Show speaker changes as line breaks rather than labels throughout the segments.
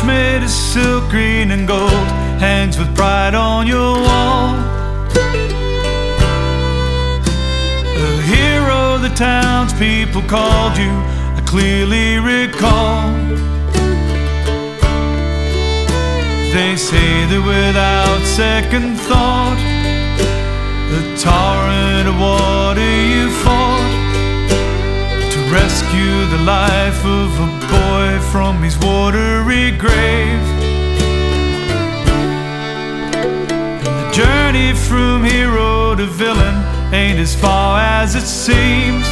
made of silk, green and gold, hangs with pride on your wall. A hero the townspeople called you, I clearly recall. They say that without second thought, the torrent of water you fought to rescue the life of a boy from his watery grave. And the journey from hero to villain ain't as far as it seems,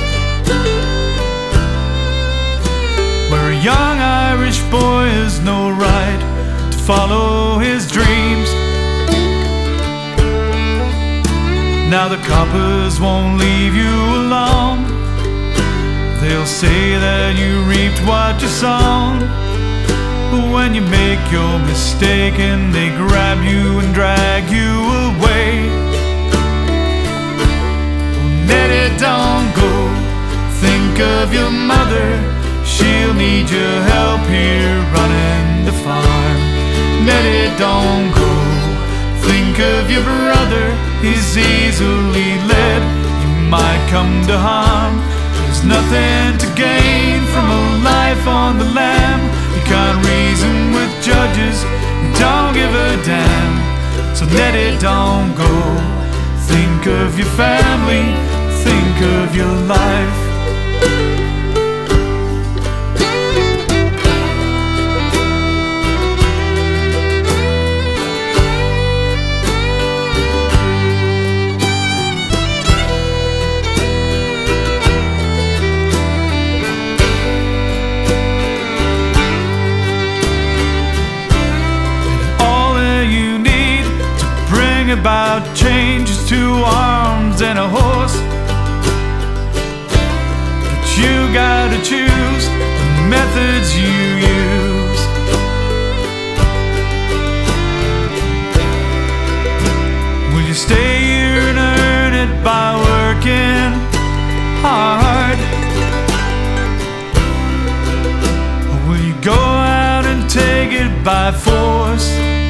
where a young Irish boy has no right to follow his dreams. Now the coppers won't leave you alone. They'll say that you reaped what you sown. But when you make your mistake and they grab you and drag you away, well, Nettie, don't go. Think of your mother, she'll need your help here running the farm. Nettie, don't go. Think of your brother, he's easily led, he might come to harm. There's nothing to gain from a life on the lam. You can't reason with judges who don't give a damn. So Nettie, don't go. Think of your family, think of your life. About changes, 2 arms and a horse, but you gotta choose the methods you use. Will you stay here and earn it by working hard, or will you go out and take it by force?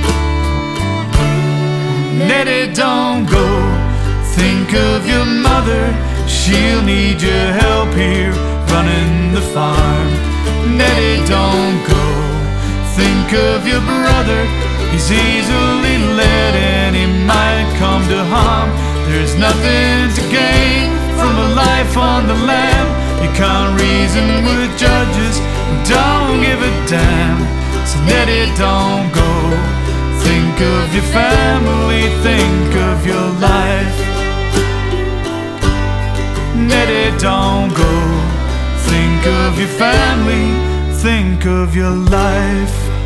Nettie, don't go. Think of your mother, she'll need your help here running the farm. Nettie, don't go. Think of your brother, he's easily led and he might come to harm. There's nothing to gain from a life on the lam. You can't reason with judges who don't give a damn. So Nettie, don't go. Think of your family, think of your life. Nettie, don't go. Think of your family, think of your life.